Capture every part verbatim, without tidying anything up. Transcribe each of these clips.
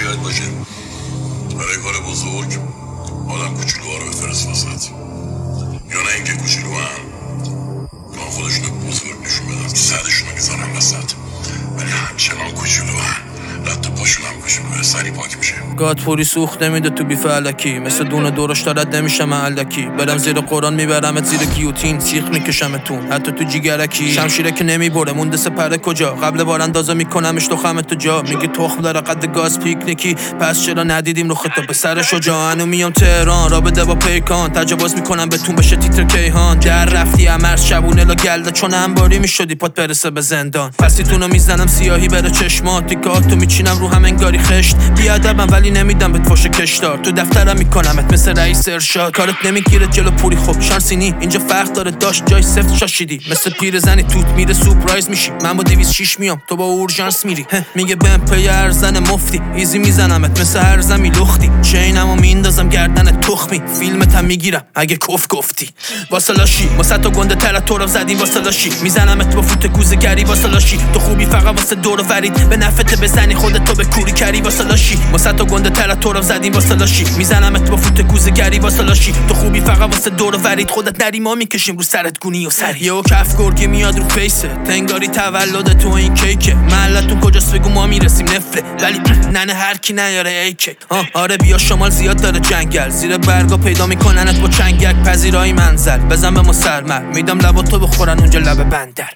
یاد باشه برای کار بزرگ آدم کوچولوها رو بفرست وسط، یا نه اینکه کوچولوها کار خودشون رو بزرگ نشون بدن، صدشون رو میذارن وسط، ولی همچنان کوچولوها لطه پاشون هم کوچولوه سری پاک میشه. گادپوری سوخت نمیده تو بیف علکی، مثل دونه دورش دارد نمیشه من علکی. برم زیر قرآن میبرمت زیر گیوتین، سیخ میکشمتون حتی تو جیگرکی. شمشیره که نمیبره مونده سپره کجا، قبل بار اندازه میکنمش تو خمت تو جا. میگی تخم داره قد گاز پیکنیکی، پس چرا ندیدیم رو خطا به سر شجاع. هنو میام تهران رابطه با پیکان، تجاوز میکنم بهتون بشه تیتر کیهان. در رفتی امرز شبونه لا گلده، چون انباری میشدی پات برسه به زندان. پستیتونو میزنم سیاهی بره چشمات، تیکاتو میچینم رو هم انگاری خشت. بیادبم ولی نمیدم بهت فوش کشدار، تو دفترم میکنمت مثل رئیس ارشاد. کارت نمیگیره جلو پوری خب شانسی نی، اینجا فرق داره داشت جای سفت شاشیدی. مثل پیرزنی توت میره سورپرایز میشی، من با دویست شیش میام تو با اورژانس میری. میگه بهم پی ارزن مفتی، ایزی میزنمت مثل هر زمی لختی. چینمو میندازم گردن تخمی، فیلمتم میگیرم اگه کف گفتی. واسه لاشی واسه تو گنده تر تو رو زدیم، واسه لاشی میزنمت با فوت کوزه‌گری. واسه لاشی تو خوبی فقط واسه دور و ورید، به نفعت بزنی خودت تو به کوری کری. واسه لاشی واسه تو گنده تر تو رو زدیم، واسه لاشی میزنمت با فوت کوزه‌گری. واسه لاشی تو خوبی فقط واسه دور و ورید، خودت نری ما میکشیم رو سرت گونی و سری. یهو کف گرگی میاد رو فیسه، تنگاری تولد تو این کیکه. محلتون کجاست بگو ما میرسیم نفله، ولی ننه هر کی نیاره ایکه. آره بیا شمال زیاد داره جنگل، زیر برگا پیدا میکننت با چنگک. پذیرایی منزل بزن به ما سرمر، میدم لبا تو بخورن اونجا لب بندر.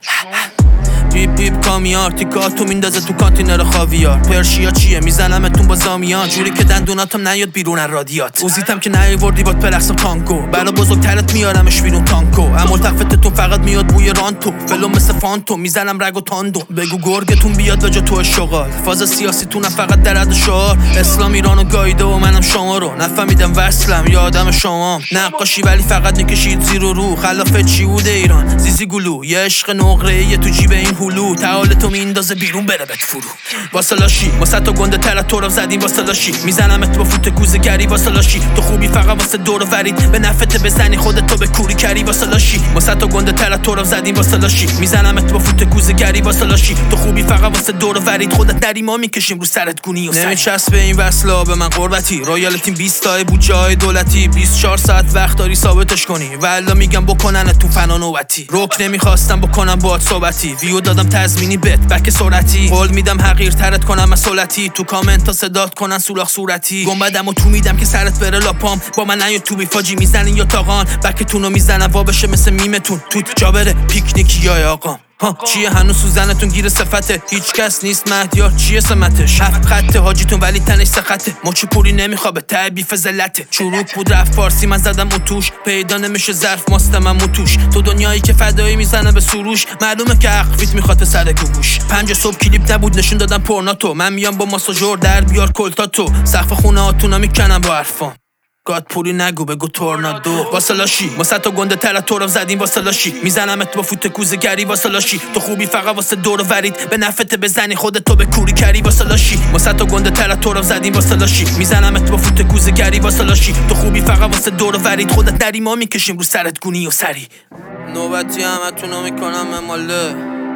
پیپ پیپ کامیار تیکاتو میندازه تو کانتینر خاویار. پرشیا چیه میزنمتون با زامیان، جوری که دندوناتم نیاد بیرون از رادیات. اوزیتم که نیوردی باد پرقصم تانگو، بالا بزرگترت میارمش بیرون تانکو. اما تفتتون فقط میاد بوی رانتو، فلوم مثل فانتو میزنم رگ و تاندو. بگو گرگتون بیاد وجا تو شغال، فاز سیاسیتونم فقط درد شعار. اسلام ایرانو گایده و منم شما رو نفهمیدم وصلم یا آدم شمام. نقاشی ولی فقط میکشید زیر و رو، خلاف چی بوده ایران زیزی گلو. یه عشق نقره‌ای تو جیب این هلو، تعال تو میندازه بیرون بره بهت فرو. واسه لاشی واسه تو گنده تر تو رو زدیم، واسه لاشی میزنمت با فوت کوزه‌گری. واسه لاشی تو خوبی فقط واسه دور و ورید، به نفعت بزنی خودت تو به کوری کری. واسه لاشی واسه تو گنده تر تو رو زدیم، واسه لاشی میزنمت با فوت کوزه‌گری. واسه لاشی تو خوبی فقط واسه دور و ورید، خودت نری ما میکشیم رو سرت گونی و سری. نمیچسبه این وصلا به من قربتی، رایالتیم بیست تا بود جای دولتی. بیست و چهار ساعت وقت داری ثابتش کنی، والا میگم بکنن تو فنا نوبتی. روک نمیخواستم بکنم باهات صحبتی، ویو دادم تضمینی بت بک سرعتی. قول میدم حقیر ترت کنم مسئولتی، تو کامنت ها صدات کنن سولاخ صورتی. گنبدم و تو میدم که سرت بره لاپام، با من نیا تو بیفاجی میزنین یا تاقان. بکتونو میزنم وا بشه مثل میمتون، توت جا بره پیکنیکی یا آقام. ها چیه هنوز سوزنتون گیر صفته، هیچ کس نیست مهدیار چیه سمتش. هفت خطه حاجیتون ولی تنش سخته، مچی پوری نمیخوابه ته بیف زلته. چروک بود رفت فارسی من زدم اتوش، پیدا نمیشه ظرف ماست من موتوش. تو دنیایی که فدایی میزنه به سروش، معلومه که عقفیت میخواد سر گوش. پنج صبح کلیپ نبود نشون دادم پورناتو، من میام با ماساژور در بیار کلتاتو. سقف خونه هاتونا میکنم با حرفام، گادپوری نگو بگو تورنادو. واسه لاشی واسه تو گنده تر تو رو زدیم، واسه لاشی میزنمت با فوت کوزه‌گری. واسه لاشی تو خوبی فقط واسه دور و ورید، به نفعت بزنی خودت تو به کوری کری. واسه لاشی واسه تو گنده تر تو رو زدیم، واسه لاشی میزنمت با فوت کوزه‌گری. واسه لاشی تو خوبی فقط واسه دور و ورید، خودت نری ما میکشیم رو سرت گونی و سری. نوبتی همتونو میکنم مماله،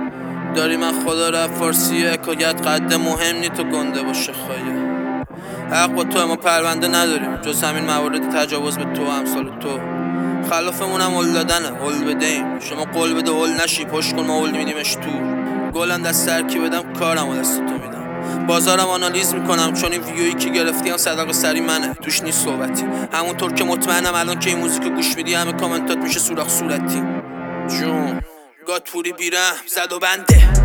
داری من خدا رفت فارسی حکایت قد مهم نی تو گنده باشه خواهیه. حق با تو ما پرونده نداریم جز همین موارد تجاوز به تو امثال تو. خلافمون هم هل دادنه، هل بدهیم. شما قول بده هل نشی، پشت کن ما هل میدیمش تو. گلم دست ترکی بدم کارم و دست تو میدم. بازارم آنالیز میکنم چون این ویویی که گرفتی هم صدقه سری منه، توش نیست صحبتی. همونطور که مطمئنم الان که این موزیک گوش میدی همه کامنتات میشه سوراخ صورتی. جون گادپوری بیرم زد و بنده.